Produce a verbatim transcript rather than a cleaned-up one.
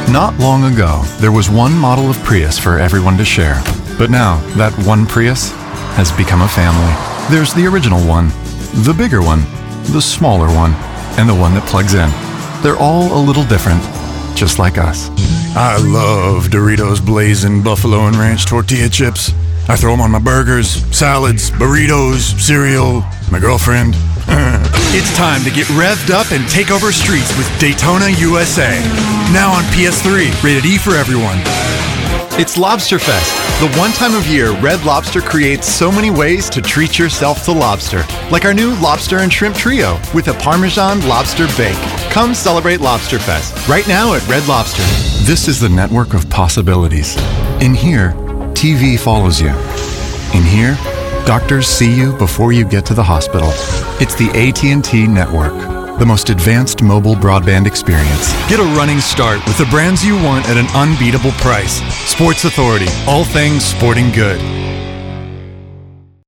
Not long ago, there was one model of Prius for everyone to share. But now, that one Prius has become a family. There's the original one, the bigger one, the smaller one, and the one that plugs in. They're all a little different, just like us. I love Doritos Blazing Buffalo and Ranch tortilla chips. I throw them on my burgers, salads, burritos, cereal, my girlfriend. It's time to get revved up and take over streets with Daytona U S A. Now on P S three, rated E for everyone. It's Lobster Fest, the one time of year Red Lobster creates so many ways to treat yourself to lobster. Like our new Lobster and Shrimp Trio with a Parmesan Lobster Bake. Come celebrate Lobster Fest right now at Red Lobster. This is the network of possibilities. In here, T V follows you. In here, doctors see you before you get to the hospital. It's the A T and T network, the most advanced mobile broadband experience. Get a running start with the brands you want at an unbeatable price. Sports Authority, all things sporting good.